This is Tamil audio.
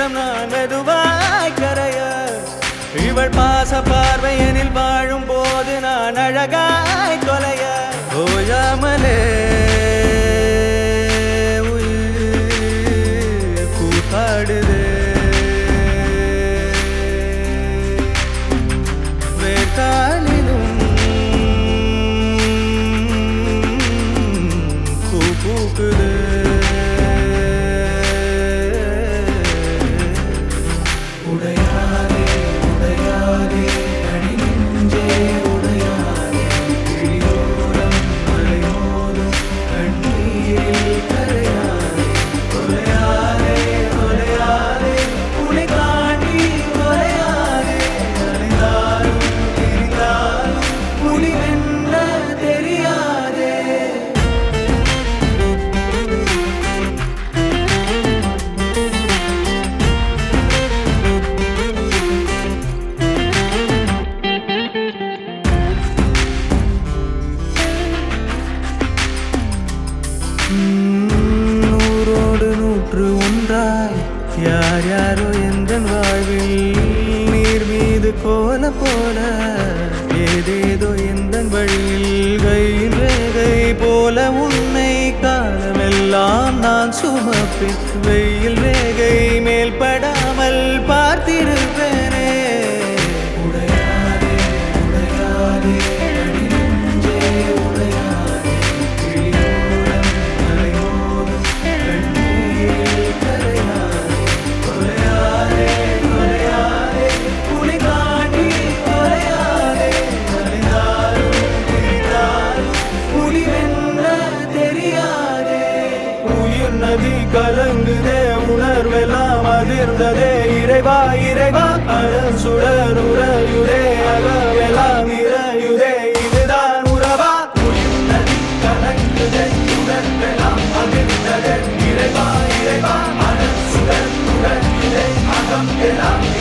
உள்ளம் நான் மெதுவாய் கரைய இவள் பாச பார்வையனில் வாழும் போது நான் அழகாய் தொலைய ஓயாமலே உயிர் கூத்தாடுதே வேட்டாளிலும் பூ பூக்குது நூறோடு நூற்று ஒன்றாய் யார் யாரோ எந்த வாழ்வில் நீர் மீது கோல போல ஏதேதோ எந்த வழியில் கையில் ரேகை போல உன்னை காலமெல்லாம் நான் சுமப்பேன் வெயில் ரேகை மேல் படாமல் பார்த்திருப்பேனே உடையாதே உடையாதே நதி கலங்குதே உணர்வெல்லாம் அதிர்ந்ததே இறைவா இறைவா அழல் சுடர் உறையுதே அகவெல்லாம் இறையுதே இதுதான் உறவா நதி கலங்குதே உணர்வெல்லாம் அதிர்ந்ததே இறைவா இறைவா அழல் சுடர் உறையுதே அகம் எல்லாம்